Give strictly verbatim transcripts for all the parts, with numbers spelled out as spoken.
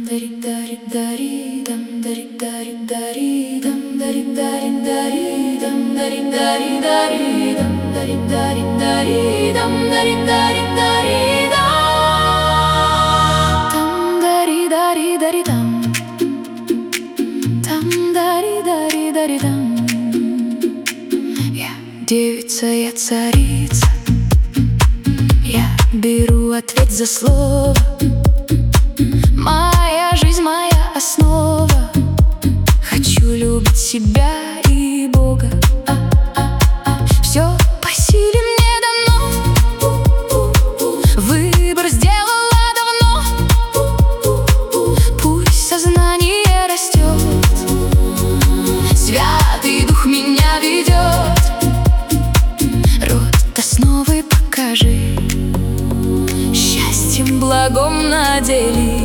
дари дари дари дам дари дари дари дам дари дари дари дам дари дари дари дам дари дари дари дам дари дари дари дам там дари дари дари дам там дари дари дари дам. Я девица, я царица, я беру ответ за слово. Моя жизнь, моя основа. Хочу любить себя и Бога. а, а, а. Все по силе мне дано. Выбор сделала давно. Пусть сознание растет, Святый Дух меня ведет. Род основы покажи, счастьем благом надели.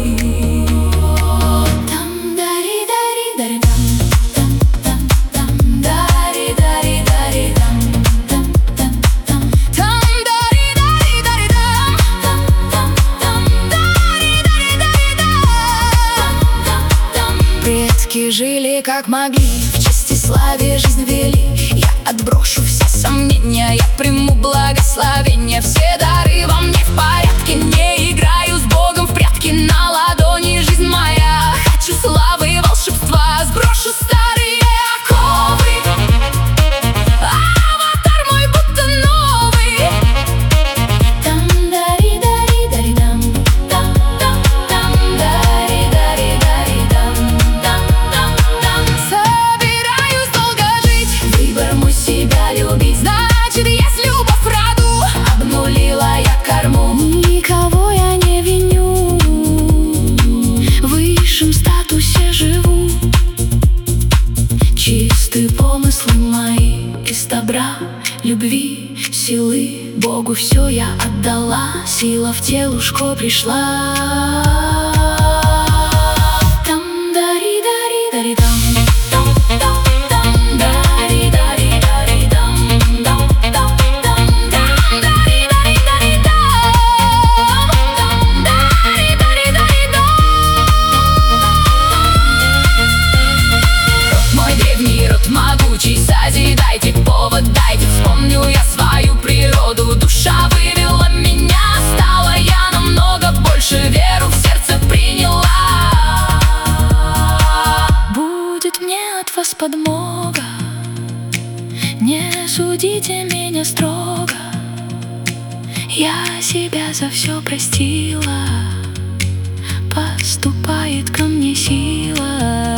Предки жили как могли, в чести славе жизнь вели. Я отброшу все сомнения, я приму благословение. Все дары во мне в порядке, не играю с Богом в прятки. На ладони жизнь моя, хочу славы и волшебства. Сброшу старые оковы, аватар мой будто новый. Там дари дари дари дам, там там там дари дари дари дам, там там там. Собираюсь долго жить, выбор мой себя любить. Значит, есть любовь в роду, обнулила я корму. Никого я не виню, в высшем статусе живу. Чистые помыслы мои из добра, любви, силы. Богу все я отдала, сила в телушко пришла. Там дари дари дари дам, там там там дари дари дари дам, там там там дари дари дари дам, там дари дари дари дам. Род мой древний, род могучий, созидайте, повод дайте. Вспомню я свою природу, душа вывела меня. Стала я намного больше, веру в сердце приняла. Будет мне от вас подмога, не судите меня строго. Я себя за все простила, поступает ко мне сила.